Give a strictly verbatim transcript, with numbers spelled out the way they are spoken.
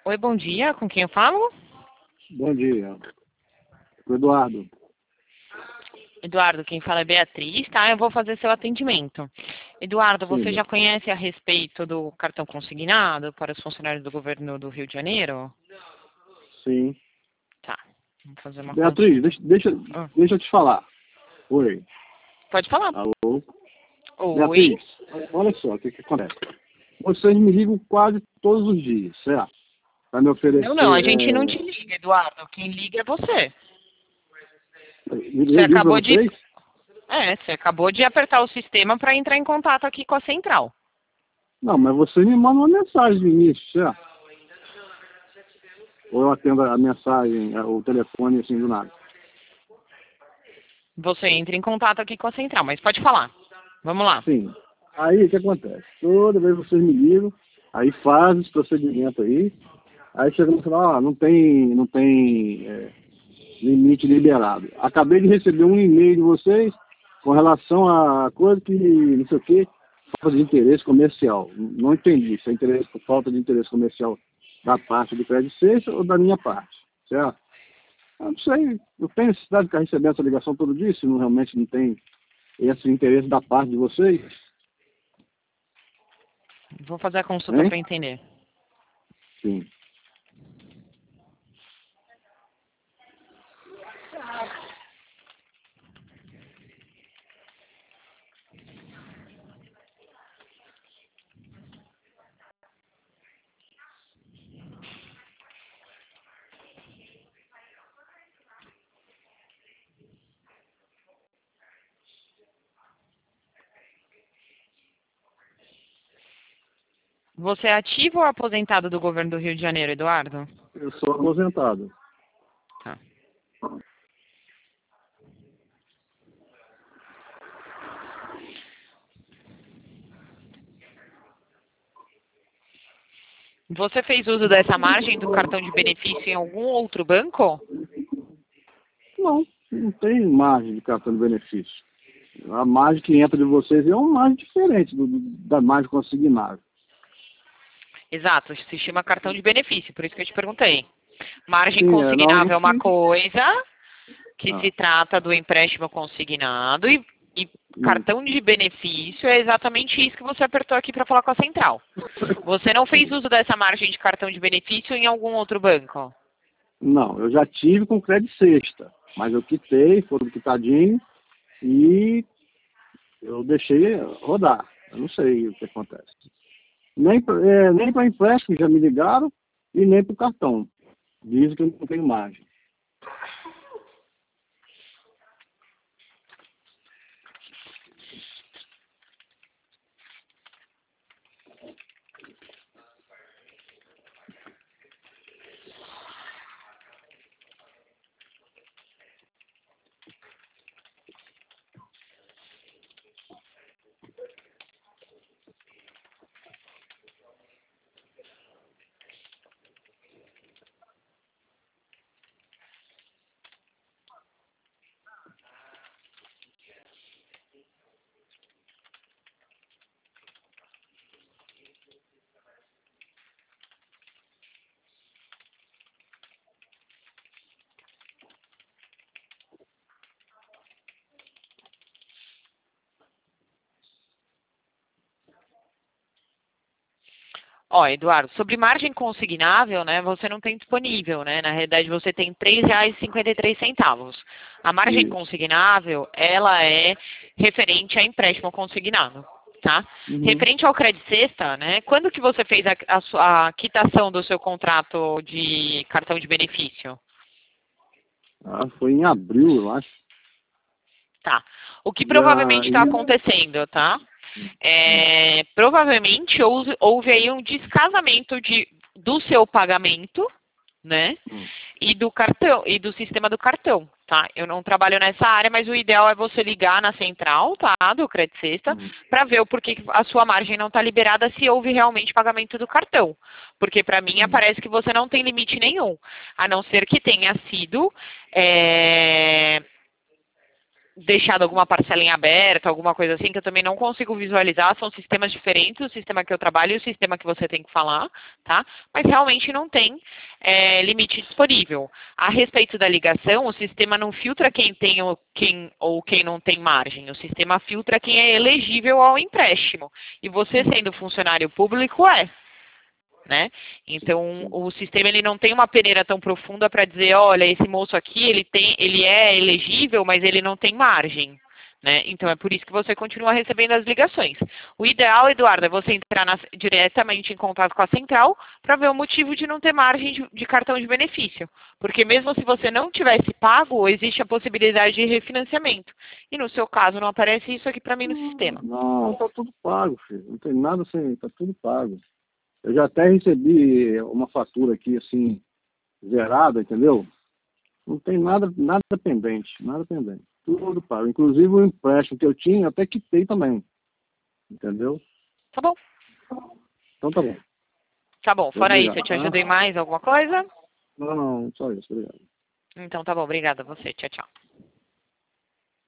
Oi, bom dia. Com quem eu falo? Bom dia. Eduardo. Eduardo, quem fala é Beatriz, tá? Eu vou fazer seu atendimento. Eduardo, Sim, você já Bia. conhece a respeito do cartão consignado para os funcionários do governo do Rio de Janeiro? Sim. Tá. Vamos fazer uma Beatriz, consulta. deixa, deixa, Ah, deixa eu te falar. Oi. pode falar. Alô? Oi? Beatriz, olha só o que, que acontece. Vocês me ligam quase todos os dias, certo? Para me Não, não, a oferecer. gente não te É... liga, Eduardo. Quem liga é você. Você Eu ligo para acabou de. vocês? É, você acabou de apertar o sistema para entrar em contato aqui com a central. Não, mas você me manda uma mensagem no início, certo? Ou eu atendo a mensagem, é, o telefone assim do nada. Você entra em contato aqui com a central, mas pode falar. Vamos lá. Sim. Aí o que acontece? Toda vez que vocês me ligam, aí faz esse procedimento aí. Aí chega no final, ah, não tem, não tem é, limite liberado. Acabei de receber um e-mail de vocês com relação a coisa que, não sei o quê, falta de interesse comercial. Não entendi se é interesse, falta de interesse comercial da parte do Crédito Sexta ou da minha parte, certo? Eu não sei, eu tenho necessidade de ficar recebendo essa ligação todo dia, se não, realmente não tem esse interesse da parte de vocês, Vou fazer a consulta hein? para entender. Sim. Você é ativo ou aposentado do governo do Rio de Janeiro, Eduardo? Eu sou aposentado. Tá. Você fez uso dessa margem do cartão de benefício em algum outro banco? Não, não tem margem de cartão de benefício. A margem que entra de vocês é uma margem diferente do, do- da margem consignada. Exato, se chama cartão de benefício, por isso que eu te perguntei. Margem Sim, é, consignável é uma normalmente. coisa, que Ah, se trata do empréstimo consignado, e, e hum. cartão de benefício é exatamente isso que você apertou aqui para falar com a central. Você não fez uso dessa margem de cartão de benefício em algum outro banco? Não, eu já tive com crédito sexta, mas eu quitei, foram quitadinho e eu deixei rodar. Eu não sei o que acontece. Nem, pra- é, nem para empréstimo já me ligaram e nem para o cartão. Dizem que eu não tenho margem. Ó, Eduardo, sobre margem consignável, né, você não tem disponível, né? Na realidade, você tem três reais e cinquenta e três centavos. A margem Isso. consignável, ela é referente a empréstimo consignado, tá? Uhum. Referente ao crédito sexta, né? Quando que você fez a, a sua- a quitação do seu contrato de cartão de benefício? Ah, foi em abril, eu acho. Tá. O que E provavelmente está aí. acontecendo, tá? Hum, É, provavelmente houve, houve aí um descasamento de, do seu pagamento, né? hum, E do cartão, e do sistema do cartão, tá? Eu não trabalho nessa área, mas o ideal é você ligar na central, tá? Do Credit Sexta, hum, para ver o porquê que a sua margem não está liberada se houve realmente pagamento do cartão. Porque para mim hum. aparece que você não tem limite nenhum, a não ser que tenha sido é, deixado alguma parcela em aberto, alguma coisa assim, que eu também não consigo visualizar, são sistemas diferentes, o sistema que eu trabalho e o sistema que você tem que falar, tá? Mas realmente não tem é, limite disponível. A respeito da ligação, o sistema não filtra quem tem ou quem, ou quem não tem margem, o sistema filtra quem é elegível ao empréstimo. E você, sendo funcionário público, é. Né? Então, o sistema ele não tem uma peneira tão profunda para dizer, olha, esse moço aqui, ele, tem, ele é elegível, mas ele não tem margem. Né? Então, é por isso que você continua recebendo as ligações. O ideal, Eduardo, é você entrar na, diretamente em contato com a central para ver o motivo de não ter margem de, de cartão de benefício. Porque mesmo se você não tivesse pago, existe a possibilidade de refinanciamento. E no seu caso, não aparece isso aqui para mim no sistema. Não, tá tudo pago, filho. Não tem nada assim, tá tudo pago. Eu já até recebi uma fatura aqui, assim, zerada, entendeu? Não tem nada, nada pendente, nada pendente. Tudo pago. Inclusive o empréstimo que eu tinha, até quitei também. Entendeu? Tá bom. Então tá bom. Tá bom. Fora Obrigado, isso, eu te tá? ajudei mais alguma coisa? Não, não, só isso. Obrigado. Então tá bom. Obrigada a você. Tchau, tchau.